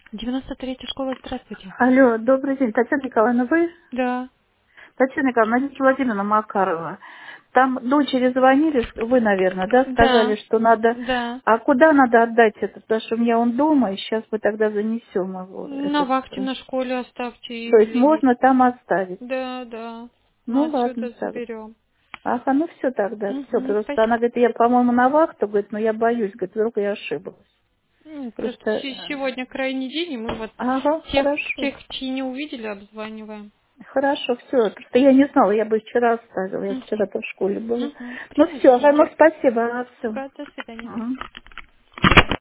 93-я школа, здравствуйте. Алло, добрый день. Татьяна Николаевна, вы? Да, Татьяна Николаевна, Надежда Владимировна Макарова. Там дочери звонили, вы, наверное, да, сказали, да, что надо... да. А куда надо отдать это? Потому что у меня он дома, и сейчас мы тогда занесем его. На вахте на школе оставьте То есть или... можно там оставить. Да, да. Мы Ну, ладно, отсюда так. заберем. Ага, ну все тогда, все. Угу, Просто она спасибо. говорит, я, по-моему, на вахту, говорит, но я боюсь, говорит, вдруг я ошиблась. Просто Просто... сегодня крайний день, и мы вот Ага, хорошо. тех, чьи не увидели, обзваниваем. Хорошо, все. Просто я не знала, я бы вчера оставила. Я Угу, вчера-то в школе была. угу. Ну все, Принесите. спасибо, все. Ага, до свидания.